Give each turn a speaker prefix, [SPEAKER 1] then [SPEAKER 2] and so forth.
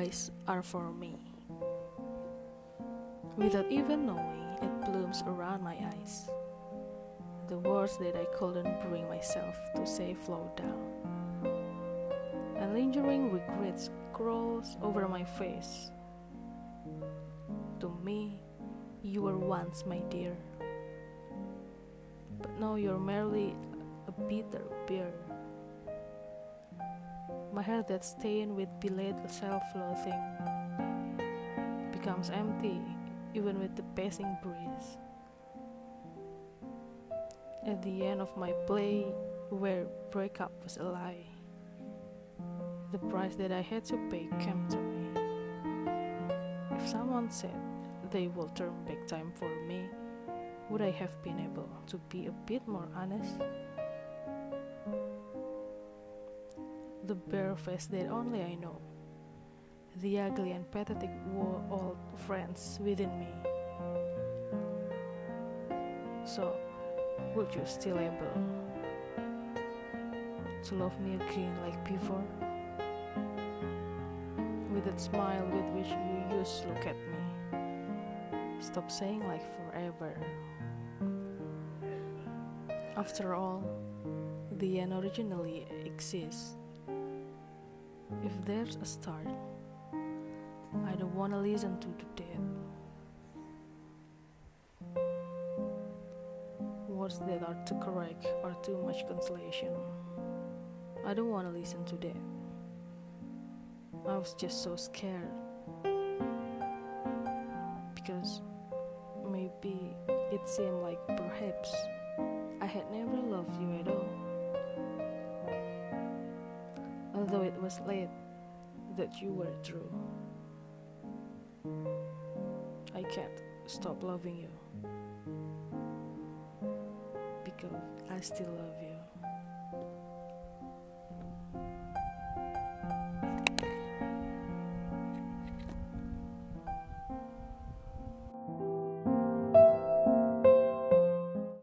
[SPEAKER 1] eyes are for me. Without even knowing, it blooms around my eyes. The words that I couldn't bring myself to say flow down. And lingering regrets crawls over my face. To me, you were once my dear, but now you're merely a bitter beer. My heart that's stained with belated self-loathing becomes empty even with the passing breeze. At the end of my play, where breakup was a lie, the price that I had to pay came to me. If someone said they will turn back time for me, would I have been able to be a bit more honest? The bare face that only I know, the ugly and pathetic old friends within me. So, would you still able to love me again like before? With that smile with which you used to look at me. Stop saying like forever. After all, the end originally exists. If there's a start, I don't want to listen to that. Words that are too correct or too much consolation. I don't want to listen to that. I was just so scared. Because maybe it seemed like perhaps I had never loved you at all. Although it was late that you were true. I can't stop loving you because I still love you.